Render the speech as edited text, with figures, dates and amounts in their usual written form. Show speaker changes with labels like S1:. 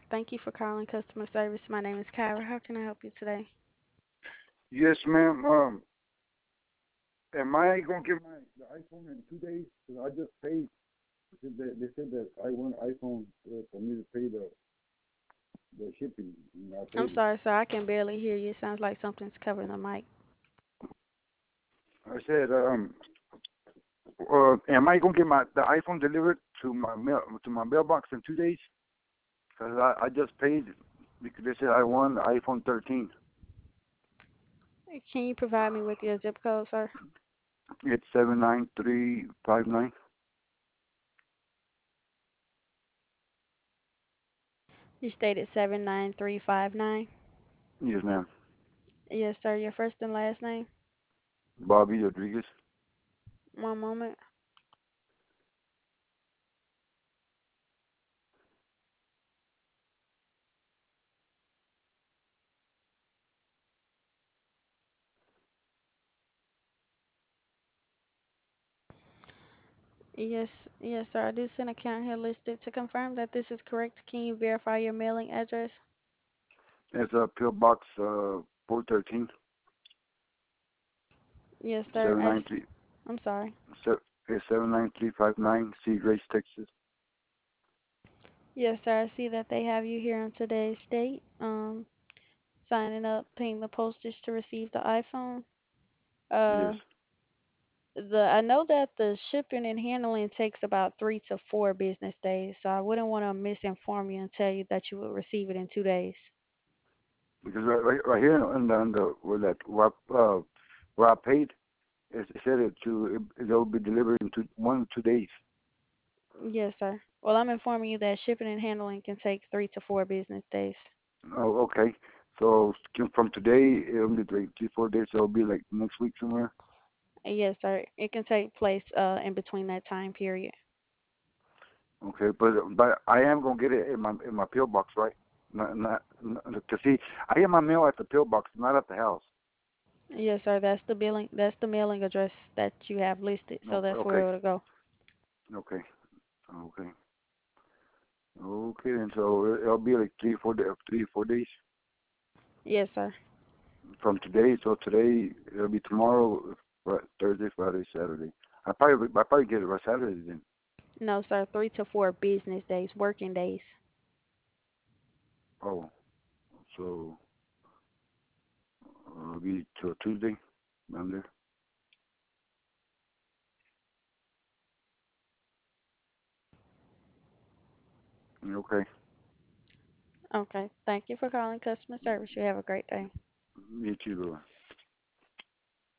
S1: Thank you for calling customer service. My name is Kyra. How can I help you today?
S2: Yes, ma'am. Am I gonna get the iPhone in 2 days? 'Cause I just paid. They said that I want iPhone for me to pay the shipping, and I
S1: I'm
S2: paid it.
S1: sorry, sir. I can barely hear you. It sounds like something's covering the mic.
S2: I said, am I gonna get the iPhone delivered to my mailbox in 2 days? Because I just paid because they said I won the iPhone 13.
S1: Can you provide me with your zip code, sir?
S2: It's 79359.
S1: You stated 79359.
S2: Yes, ma'am.
S1: Yes, sir. Your first and last name?
S2: Bobby Rodriguez.
S1: One moment. Yes, yes, sir. I do see an account here listed. To confirm that this is correct, can you verify your mailing address?
S2: It's a PO Box 413
S1: Yes, sir. As
S2: 793.
S1: I'm sorry.
S2: It's 79359 Sea Grace, Texas.
S1: Yes, sir. I see that they have you here on today's date. Signing up, paying the postage to receive the iPhone.
S2: Yes.
S1: Uh, I know that the shipping and handling takes about 3 to 4 business days, so I wouldn't want to misinform you and tell you that you will receive it in 2 days.
S2: Because right here on the where I paid, it said it'll be delivered in 1 or 2 days.
S1: Yes, sir. Well, I'm informing you that shipping and handling can take 3 to 4 business days.
S2: Oh, okay. So from today, it'll be like 3 4 days. So it'll be like next week somewhere.
S1: Yes, sir. It can take place in between that time period.
S2: Okay, but I am gonna get it in my PO box, right? Not to see. I get my mail at the PO box, not at the house.
S1: Yes, sir. That's the billing. That's the mailing address that you have listed, so
S2: No,
S1: that's where
S2: okay,
S1: it'll go.
S2: okay, okay, okay. And so it'll be like 3 4 days
S1: Yes, sir.
S2: from today. So today it'll be tomorrow, Thursday, Friday, Saturday. I probably get it by Saturday then.
S1: No, sir. 3 to 4 business days, working days.
S2: Oh, so it'll be till Tuesday. I'm there. Okay.
S1: Okay. Thank you for calling customer service. You have a great day.
S2: Me too.